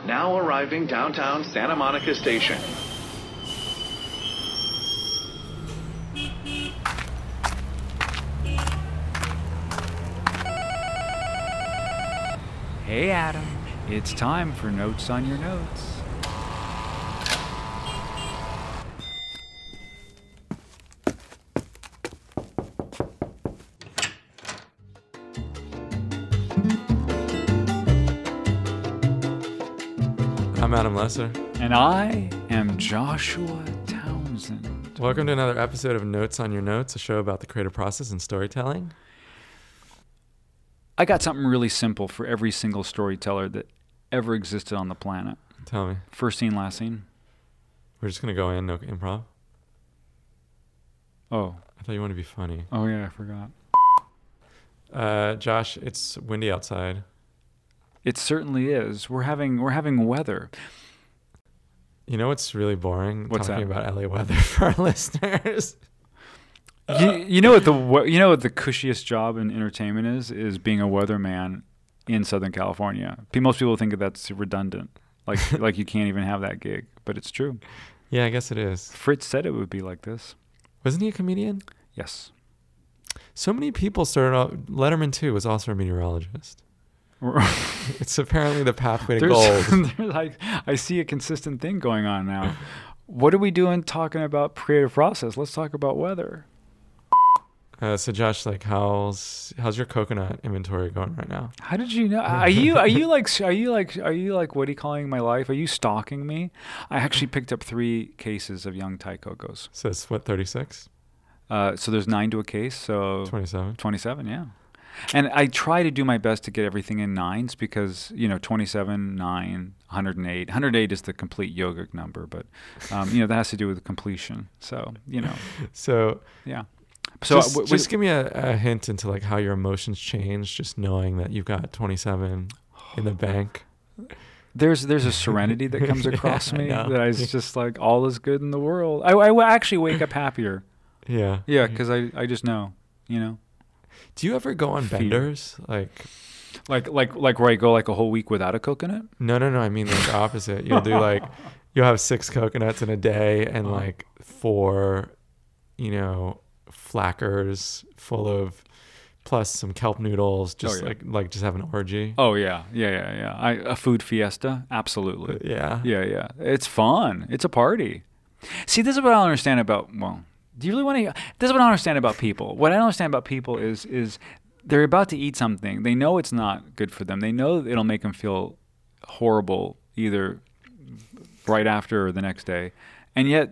Now arriving downtown Santa Monica Station. Hey Adam, it's time for Notes on Your Notes. I'm Adam Lesser. And I am Joshua Townsend. Welcome to another episode of Notes on Your Notes, a show about the creative process and storytelling. I got something really simple for every single storyteller that ever existed on the planet. Tell me. First scene, last scene. We're just going to go in, no improv? Oh. I thought you wanted to be funny. Oh yeah, I forgot. Josh, it's windy outside. It certainly is. We're having weather. You know what's really boring? What's talking that? about LA weather for our listeners. You know what the cushiest job in entertainment is being a weatherman in Southern California. Most people think that that's redundant, like you can't even have that gig, but it's true. Yeah, I guess it is. Fritz said it would be like this. Wasn't he a comedian? Yes. So many people started out. Letterman too was also a meteorologist. It's apparently the pathway to gold. I see a consistent thing going on now. What are we doing talking about creative process? Let's talk about weather. So Josh, how's your coconut inventory going right now? How did you know? Are you like what are you calling my life? Are you stalking me? I actually picked up 3 cases of young Thai cocos. So it's what, 36? So there's 9 to a case, so 27. 27, yeah. And I try to do my best to get everything in 9s because, 27, 9, 108. 108 is the complete yogic number, but, that has to do with completion. So, So, yeah. So just give me a hint into how your emotions change just knowing that you've got 27 in the bank. There's a serenity that comes across me that is just like all is good in the world. I actually wake up happier. Yeah. Yeah, because I just know, Do you ever go on benders? Like where I go a whole week without a coconut? No. I mean the opposite. You'll do you'll have 6 coconuts in a day and 4, flackers full of plus some kelp noodles. Just just have an orgy. Oh yeah. A food fiesta, absolutely. Yeah. It's fun. It's a party. See, this is what I don't understand about. Well, do you really want to? This is what I don't understand about people. What I don't understand about people is they're about to eat something. They know it's not good for them. They know it'll make them feel horrible either right after or the next day, and yet,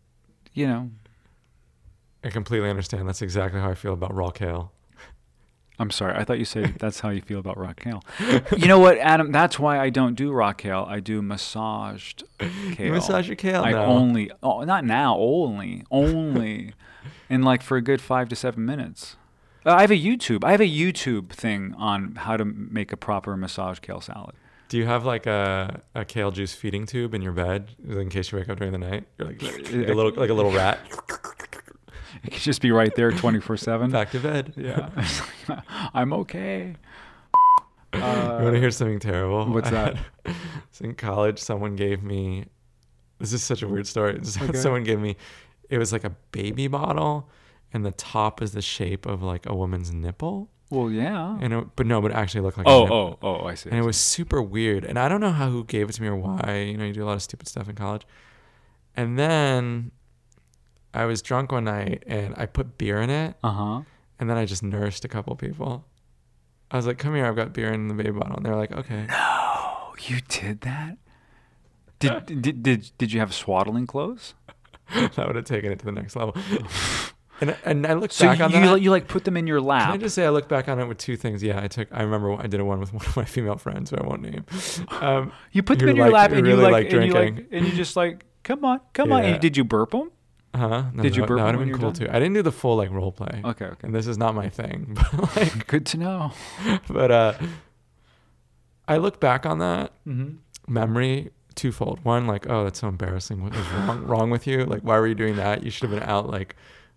I completely understand. That's exactly how I feel about raw kale. I'm sorry. I thought you said that's how you feel about raw kale. You know what, Adam? That's why I don't do raw kale. I do massaged kale. You massage your kale now? Not now, only in for a good 5 to 7 minutes. I have a YouTube thing on how to make a proper massage kale salad. Do you have a kale juice feeding tube in your bed in case you wake up during the night? You're like a little rat. It could just be right there 24/7. Back to bed. Yeah. I'm okay. You want to hear something terrible? What's that? So in college, someone gave me, this is such a weird story. Okay. Someone gave me, it was like a baby bottle and the top is the shape of a woman's nipple. Well, yeah. But it actually looked like a nipple. Oh, I see. And it was super weird. And I don't know who gave it to me or why. You do a lot of stupid stuff in college. And then I was drunk one night and I put beer in it. Uh-huh. And then I just nursed a couple people. I was like, come here, I've got beer in the baby bottle. And they're like, okay. No, you did that? Did you have swaddling clothes? That would have taken it to the next level. And I look back on that. You put them in your lap. Can I just say I look back on it with 2 things? Yeah, I remember I did one with one of my female friends who I won't name. You put them in your lap and really drinking. And you just come on. And did you burp them? No, did you burp? That would have been cool too. I didn't do the full role play. Okay. And this is not my thing, but good to know. But I look back on that memory twofold. One, oh, that's so embarrassing. What was wrong with you? Why were you doing that? You should have been out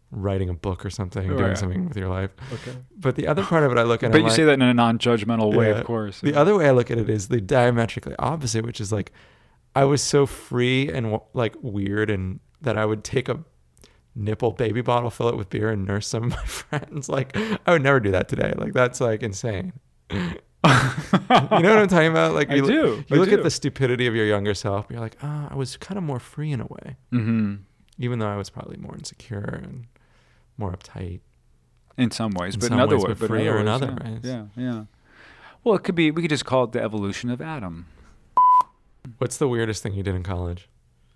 writing a book or something, Oh, doing yeah. something with your life. Okay. But the other part of it I look at, But I'm you like, say that in a non-judgmental way, Yeah. of course. the other way I look at it is the diametrically opposite, which is like I was so free and like weird, and that I would take a nipple baby bottle, fill it with beer, and nurse some of my friends. Like I would never do that today. Like that's like insane. You know what I'm talking about? Like I you, do. You I look do. at the stupidity of your younger self. And you're like, I was kind of more free in a way, Mm-hmm. even though I was probably more insecure and more uptight. In some ways, In but some in other ways, ways, but freer in other yeah. ways. Yeah, yeah. Well, it could be. We could just call it the evolution of Adam. What's the weirdest thing you did in college?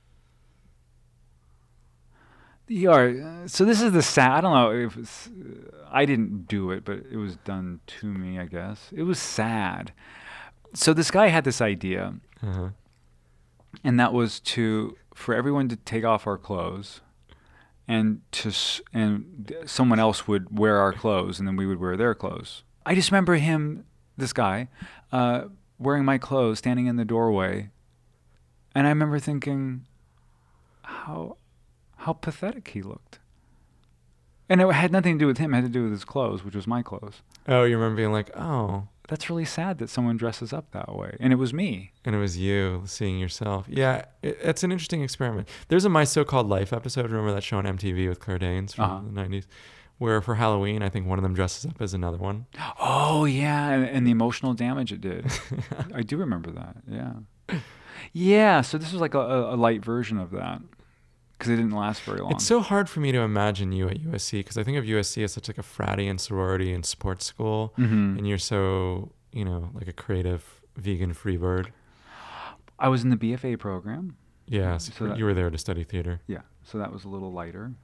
Yeah. So this is the sad. I don't know if it's, I didn't do it, but it was done to me. I guess it was sad. So this guy had this idea, Uh-huh. and that was for everyone to take off our clothes, and someone else would wear our clothes, and then we would wear their clothes. I just remember this guy, wearing my clothes, standing in the doorway, and I remember thinking, how pathetic he looked. And it had nothing to do with him; it had to do with his clothes, which was my clothes. Oh, you remember being like, oh, That's really sad that someone dresses up that way, and it was me. and it was you seeing yourself. Yeah, it's an interesting experiment. There's a My So-Called Life episode. Remember that show on MTV with Claire Danes from Uh-huh. the 90s? Where for Halloween, I think one of them dresses up as another one. Oh yeah, and the emotional damage it did. I do remember that. Yeah, yeah. So this was like a light version of that because it didn't last very long. It's so hard for me to imagine you at USC because I think of USC as such like a fratty and sorority and sports school, Mhm. and you're so, like a creative vegan free bird. I was in the BFA program. Yeah, so So that- you were there to study theater. Yeah, so that was a little lighter.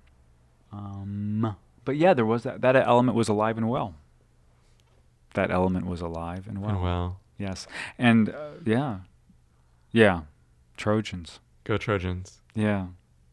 But yeah, there was that element was alive and well. That element was alive and well. Oh, well. Yes, and yeah, Trojans. Go Trojans. Yeah.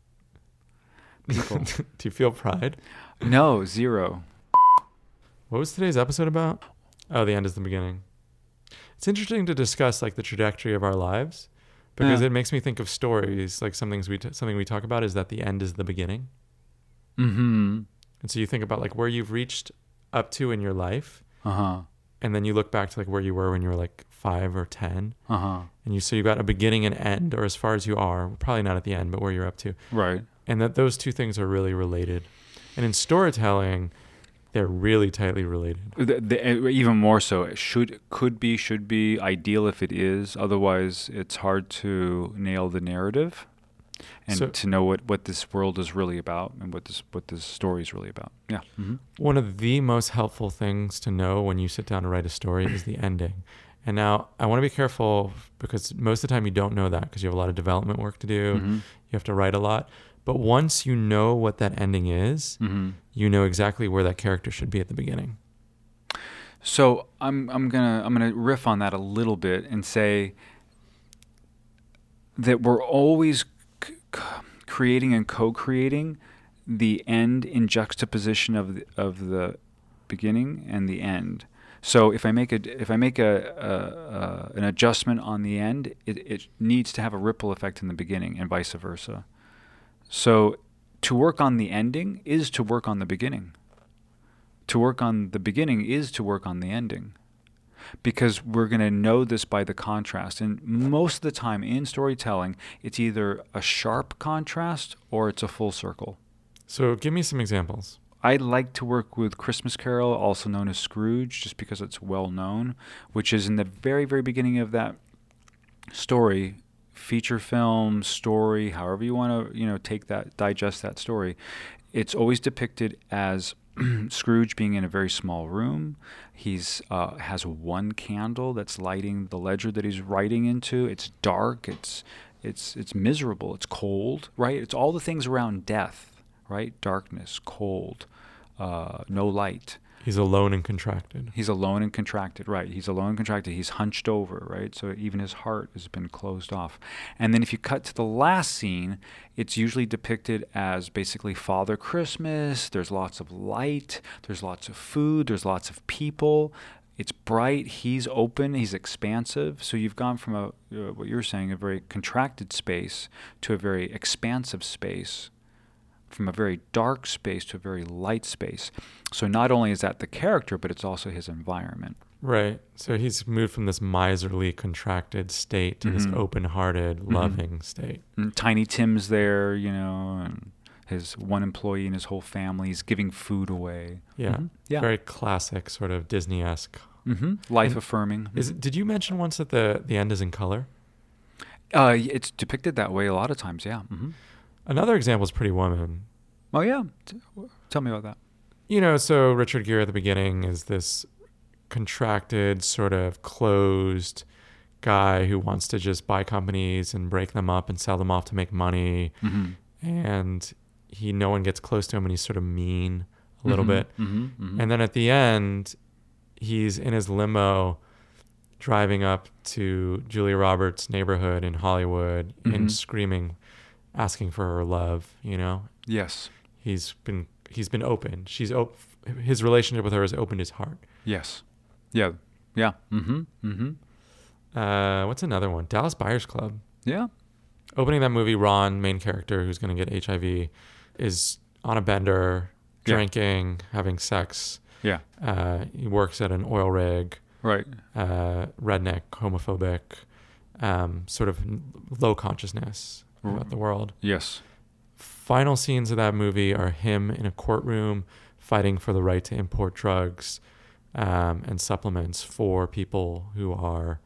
People. Do you feel pride? No, zero. What was today's episode about? Oh, the end is the beginning. It's interesting to discuss like the trajectory of our lives because Yeah. it makes me think of stories. Like something we talk about is that the end is the beginning. Mm-hmm. And so you think about like where you've reached up to in your life, Uh-huh. and then you look back to like where you were when you were like 5 or 10, Uh-huh. and you got a beginning and end, or as far as you are, probably not at the end, but where you're up to, Right. and that those two things are really related. And in storytelling, they're really tightly related. Even more so, it could be ideal if it is. Otherwise, it's hard to nail the narrative and So- to know what this world is really about and what this story is really about. Yeah. Mm-hmm. One of the most helpful things to know when you sit down to write a story is the ending. And now I want to be careful because most of the time you don't know that because you have a lot of development work to do. Mm-hmm. You have to write a lot. But once you know what that ending is, Mm-hmm. you know exactly where that character should be at the beginning. So I'm gonna riff on that a little bit and say that we're always creating and co-creating the end in juxtaposition of the beginning and the end. So if I make an adjustment on the end, it needs to have a ripple effect in the beginning and vice versa. So to work on the ending is to work on the beginning. To work on the beginning is to work on the ending. Because we're going to know this by the contrast. And most of the time in storytelling, it's either a sharp contrast or it's a full circle. So give me some examples. I like to work with Christmas Carol, also known as Scrooge, just because it's well known, which is in the very, very beginning of that story, feature film, story, however you want to, digest that story. It's always depicted as Scrooge being in a very small room. He's has one candle that's lighting the ledger that he's writing into. It's dark. It's miserable. It's cold. Right. It's all the things around death. Right. Darkness, cold, no light. He's alone and contracted. He's alone and contracted, right. He's alone and contracted. He's hunched over, right? So even his heart has been closed off. And then if you cut to the last scene, it's usually depicted as basically Father Christmas. There's lots of light. There's lots of food. There's lots of people. It's bright. He's open. He's expansive. So you've gone from what you're saying, a very contracted space to a very expansive space from a very dark space to a very light space. So not only is that the character, but it's also his environment. Right. So he's moved from this miserly, contracted state to this open-hearted, loving state. And Tiny Tim's there, and his one employee and his whole family. He's giving food away. Yeah. Yeah. Very classic, sort of Disney-esque. Life affirming. Did you mention once that the end is in color? It's depicted that way a lot of times, yeah. Another example is Pretty Woman. Oh, yeah. Tell me about that. So Richard Gere at the beginning is this contracted, sort of closed guy who wants to just buy companies and break them up and sell them off to make money. And no one gets close to him, and he's sort of mean a little bit. And then at the end, he's in his limo driving up to Julia Roberts' neighborhood in Hollywood and screaming, asking for her love, Yes. He's been open. His relationship with her has opened his heart. Yes. Yeah. Yeah. What's another one? Dallas Buyers Club. Yeah. Opening that movie, Ron, main character who's going to get HIV, is on a bender, drinking, having sex. Yeah. He works at an oil rig. Right. Redneck, homophobic, sort of low consciousness about the world. Yes. Final scenes of that movie are him in a courtroom fighting for the right to import drugs and supplements for people who are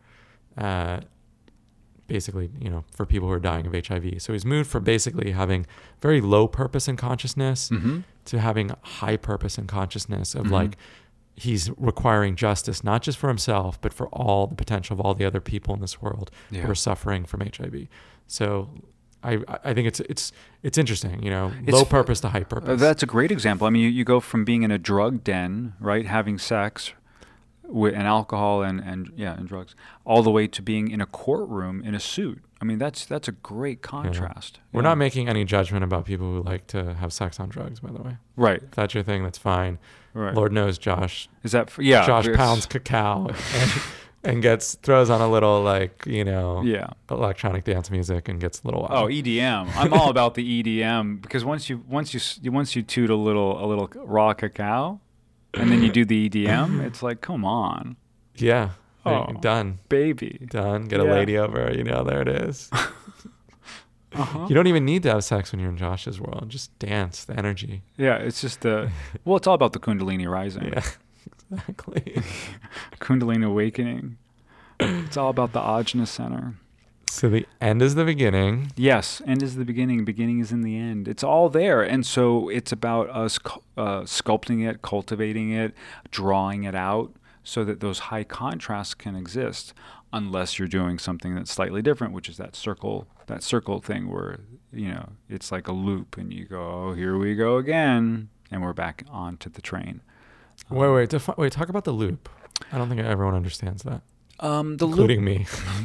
basically, for people who are dying of HIV. So he's moved from basically having very low purpose and consciousness to having high purpose and consciousness of like, he's requiring justice, not just for himself, but for all the potential of all the other people in this world who are suffering from HIV. So I think it's interesting, low purpose to high purpose. That's a great example. I mean, you go from being in a drug den, right, having sex and alcohol and drugs, all the way to being in a courtroom in a suit. I mean, that's a great contrast. Yeah. We're not making any judgment about people who like to have sex on drugs, by the way. Right. If that's your thing, that's fine. Right. Lord knows Josh. Is that Josh pounds cacao and throws on a little electronic dance music and gets a little wild. Oh, EDM. I'm all about the EDM because once you toot a little raw cacao and then you do the EDM, it's like, come on. Yeah. Oh, done. Baby. Done. Get a lady over. There it is. You don't even need to have sex when you're in Josh's world. Just dance, the energy. Yeah, it's just it's all about the Kundalini rising. Yeah, exactly. Kundalini awakening. It's all about the Ajna center. So the end is the beginning. Yes, end is the beginning. Beginning is in the end. It's all there. And so it's about us sculpting it, cultivating it, drawing it out so that those high contrasts can exist, unless you're doing something that's slightly different, which is that circle thing where, it's like a loop and you go, oh, here we go again. And we're back onto the train. Wait, talk about the loop. I don't think everyone understands that. Including me.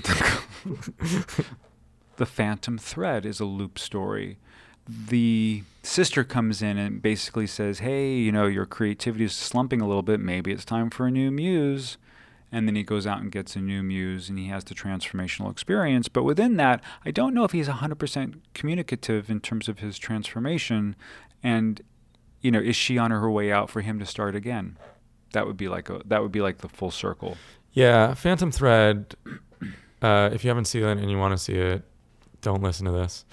The Phantom Thread is a loop story. The sister comes in and basically says, hey, your creativity is slumping a little bit. Maybe it's time for a new muse. And then he goes out and gets a new muse and he has the transformational experience. But within that, I don't know if he's 100% communicative in terms of his transformation. And, is she on her way out for him to start again? That would be like the full circle. Yeah, Phantom Thread. If you haven't seen it and you want to see it, don't listen to this.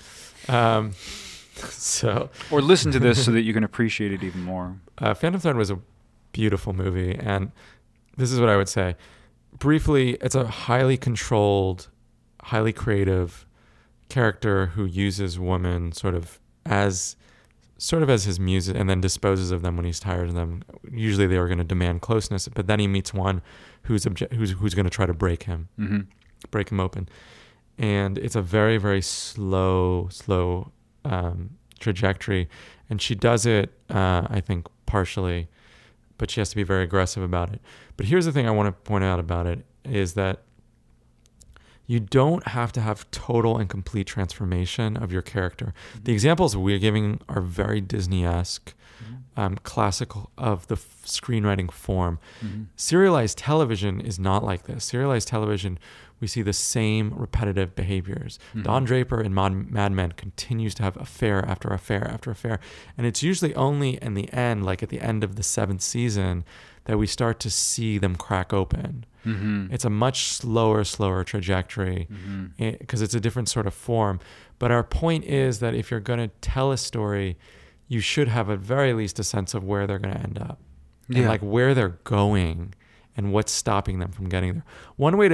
Or listen to this so that you can appreciate it even more. Phantom Thread was a beautiful movie, and this is what I would say. Briefly, it's a highly controlled, highly creative character who uses women sort of as his muse and then disposes of them when he's tired of them. Usually they are going to demand closeness, but then he meets one who's going to try to break him, break him open. And it's a very, very slow trajectory. And she does it, I think, partially, but she has to be very aggressive about it. But here's the thing I want to point out about it is that you don't have to have total and complete transformation of your character. The examples we're giving are very Disney-esque, classical of the screenwriting form. Serialized television is not like this. Serialized television we see the same repetitive behaviors. Mm-hmm. Don Draper in Mad Men continues to have affair after affair after affair. And it's usually only in the end, like at the end of the 7th season, that we start to see them crack open. Mm-hmm. It's a much slower trajectory because it's a different sort of form. But our point is that if you're going to tell a story, you should have at very least a sense of where they're going to end up and like where they're going and what's stopping them from getting there. One way to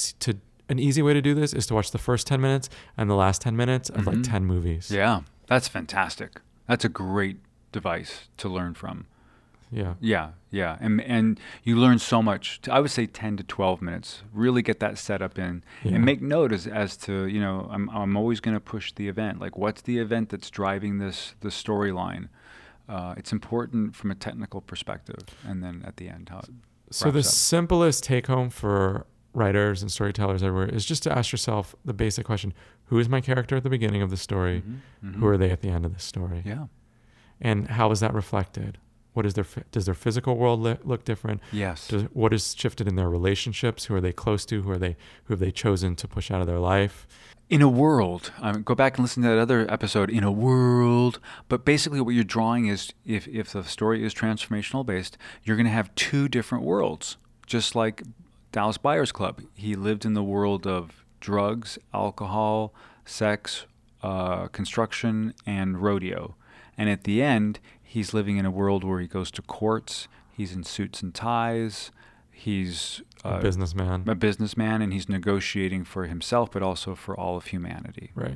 an easy way to do this is to watch the first 10 minutes and the last 10 minutes of like 10 movies. Yeah, that's fantastic. That's a great device to learn from. Yeah. Yeah. And you learn so much. I would say 10 to 12 minutes. Really get that set up in and make note as to, you know, I'm always going to push the event. Like, what's the event that's driving the storyline? It's important from a technical perspective. And then at the end, how it So the wraps up. simplest take home for writers and storytellers everywhere is just to ask yourself the basic question: who is my character at the beginning of the story? Who are they at the end of the story? Yeah. And how is that reflected? What is does their physical world look different? Yes. What is shifted in their relationships? Who are they close to? Who have they chosen to push out of their life? In a world, go back and listen to that other episode, In a World. But basically what you're drawing is, if the story is transformational based, you're going to have 2 different worlds. Just like Dallas Buyers Club. He lived in the world of drugs, alcohol, sex, construction, and rodeo. And at the end, he's living in a world where he goes to courts, he's in suits and ties, he's A businessman. And he's negotiating for himself, but also for all of humanity. Right.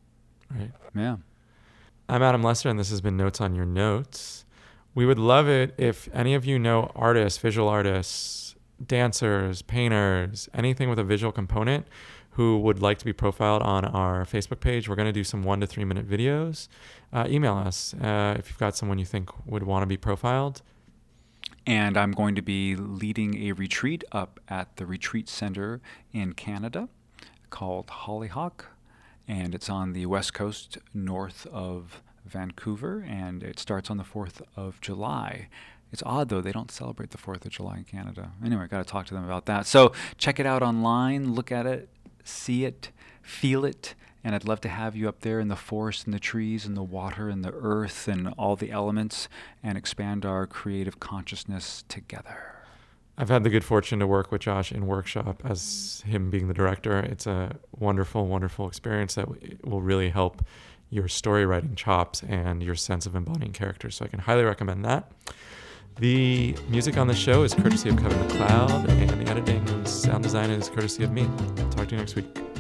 Yeah. I'm Adam Lester, and this has been Notes on Your Notes. We would love it if any of you know artists, visual artists, dancers, painters, anything with a visual component who would like to be profiled on our Facebook page. We're going to do some 1 to 3 minute videos. Email us if you've got someone you think would want to be profiled. And I'm going to be leading a retreat up at the Retreat Center in Canada called Hollyhock. And it's on the west coast north of Vancouver. And it starts on the 4th of July. It's odd, though. They don't celebrate the 4th of July in Canada. Anyway, got to talk to them about that. So check it out online. Look at it. See it. Feel it. And I'd love to have you up there in the forest and the trees and the water and the earth and all the elements and expand our creative consciousness together. I've had the good fortune to work with Josh in workshop as him being the director. It's a wonderful, wonderful experience that will really help your story writing chops and your sense of embodying characters. So I can highly recommend that. The music on the show is courtesy of Kevin MacLeod, and the editing and sound design is courtesy of me. Talk to you next week.